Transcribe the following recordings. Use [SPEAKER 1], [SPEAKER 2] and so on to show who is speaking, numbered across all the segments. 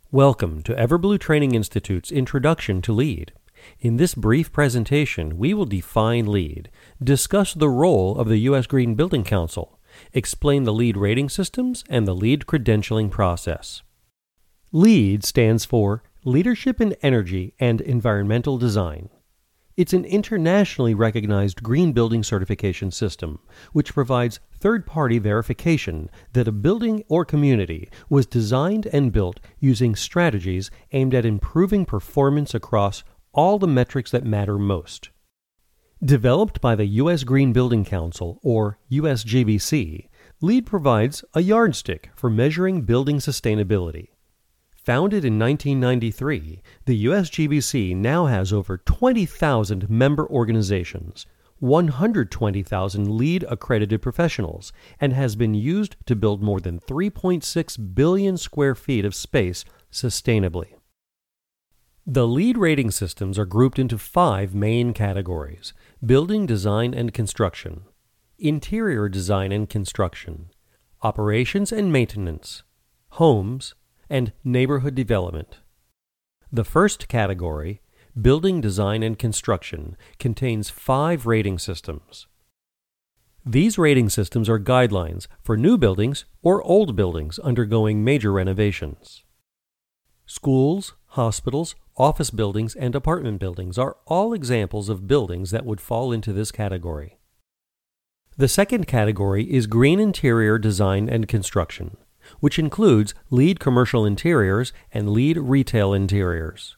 [SPEAKER 1] Welcome to Everblue Training Institute's Introduction to LEED. In this brief presentation, we will define LEED, discuss the role of the U.S. Green Building Council, explain the LEED rating systems and the LEED credentialing process. LEED stands for Leadership in Energy and Environmental Design. It's an internationally recognized green building certification system, which provides third-party verification that a building or community was designed and built using strategies aimed at improving performance across all the metrics that matter most. Developed by the U.S. Green Building Council, or USGBC, LEED provides a yardstick for measuring building sustainability. Founded in 1993, the USGBC now has over 20,000 member organizations, 120,000 LEED accredited professionals, and has been used to build more than 3.6 billion square feet of space sustainably. The LEED rating systems are grouped into 5 main categories: building design and construction, interior design and construction, operations and maintenance, homes, and neighborhood development. The first category, building design and construction, contains 5 rating systems. These rating systems are guidelines for new buildings or old buildings undergoing major renovations. Schools, hospitals, office buildings, and apartment buildings are all examples of buildings that would fall into this category. The second category is green interior design and construction, which includes LEED commercial interiors and LEED retail interiors.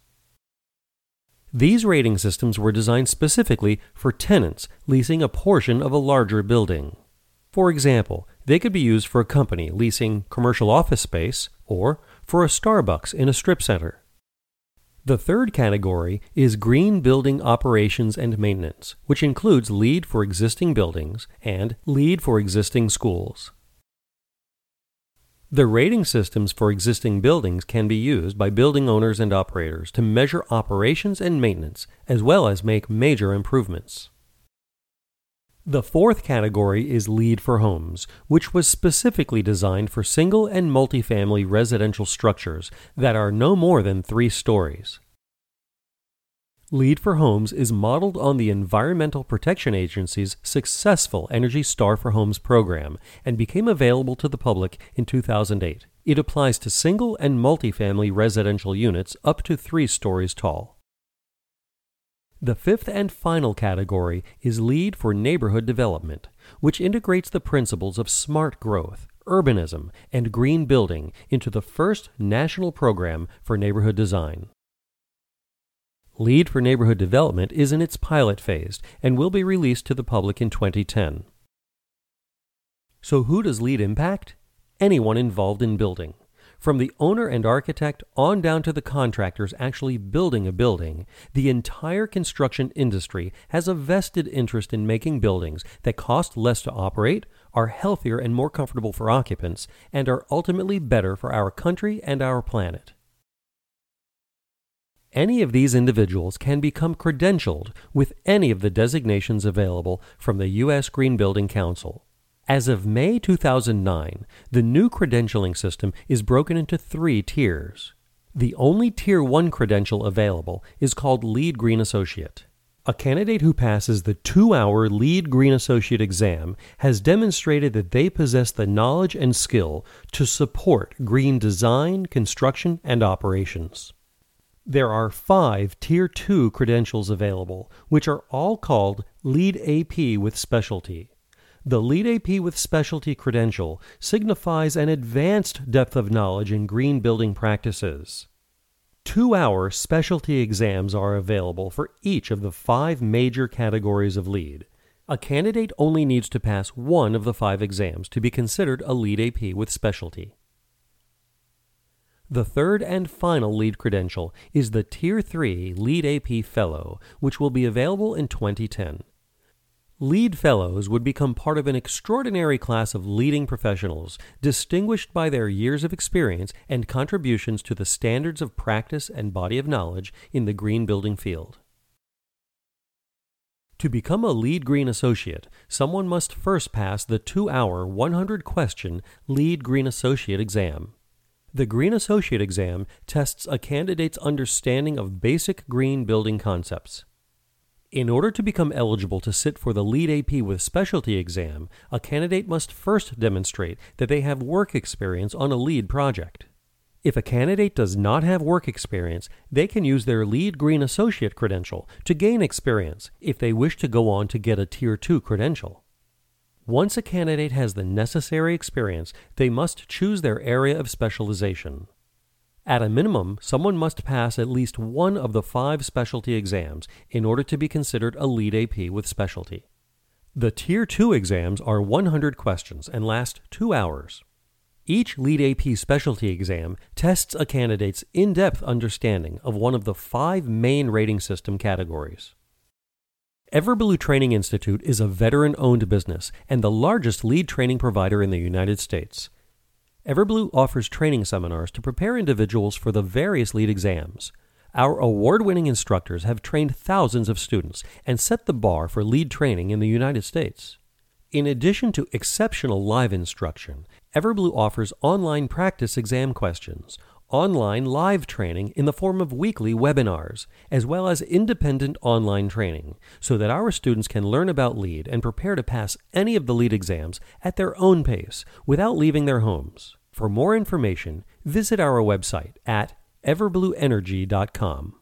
[SPEAKER 1] These rating systems were designed specifically for tenants leasing a portion of a larger building. For example, they could be used for a company leasing commercial office space or for a Starbucks in a strip center. The third category is green building operations and maintenance, which includes LEED for existing buildings and LEED for existing schools. The rating systems for existing buildings can be used by building owners and operators to measure operations and maintenance, as well as make major improvements. The fourth category is LEED for homes, which was specifically designed for single and multifamily residential structures that are no more than 3 stories. LEED for Homes is modeled on the Environmental Protection Agency's successful Energy Star for Homes program and became available to the public in 2008. It applies to single and multifamily residential units up to 3 stories tall. The fifth and final category is LEED for neighborhood development, which integrates the principles of smart growth, urbanism, and green building into the first national program for neighborhood design. LEED for neighborhood development is in its pilot phase and will be released to the public in 2010. So who does LEED impact? Anyone involved in building. From the owner and architect on down to the contractors actually building a building, the entire construction industry has a vested interest in making buildings that cost less to operate, are healthier and more comfortable for occupants, and are ultimately better for our country and our planet. Any of these individuals can become credentialed with any of the designations available from the U.S. Green Building Council. As of May 2009, the new credentialing system is broken into 3 tiers. The only Tier 1 credential available is called LEED Green Associate. A candidate who passes the 2-hour LEED Green Associate exam has demonstrated that they possess the knowledge and skill to support green design, construction, and operations. There are 5 Tier 2 credentials available, which are all called LEED AP with Specialty. The LEED AP with Specialty credential signifies an advanced depth of knowledge in green building practices. 2-hour specialty exams are available for each of the 5 major categories of LEED. A candidate only needs to pass one of the 5 exams to be considered a LEED AP with Specialty. The third and final LEED credential is the Tier 3 LEED AP Fellow, which will be available in 2010. LEED Fellows would become part of an extraordinary class of leading professionals, distinguished by their years of experience and contributions to the standards of practice and body of knowledge in the green building field. To become a LEED Green Associate, someone must first pass the 2-hour, 100-question LEED Green Associate exam. The Green Associate exam tests a candidate's understanding of basic green building concepts. In order to become eligible to sit for the LEED AP with Specialty exam, a candidate must first demonstrate that they have work experience on a LEED project. If a candidate does not have work experience, they can use their LEED Green Associate credential to gain experience if they wish to go on to get a Tier 2 credential. Once a candidate has the necessary experience, they must choose their area of specialization. At a minimum, someone must pass at least one of the 5 specialty exams in order to be considered a LEED AP with Specialty. The Tier 2 exams are 100 questions and last 2 hours. Each LEED AP Specialty exam tests a candidate's in-depth understanding of one of the 5 main rating system categories. Everblue Training Institute is a veteran-owned business and the largest LEED training provider in the United States. Everblue offers training seminars to prepare individuals for the various LEED exams. Our award-winning instructors have trained thousands of students and set the bar for LEED training in the United States. In addition to exceptional live instruction, Everblue offers online practice exam questions, online live training in the form of weekly webinars, as well as independent online training, so that our students can learn about LEED and prepare to pass any of the LEED exams at their own pace without leaving their homes. For more information, visit our website at everblueenergy.com.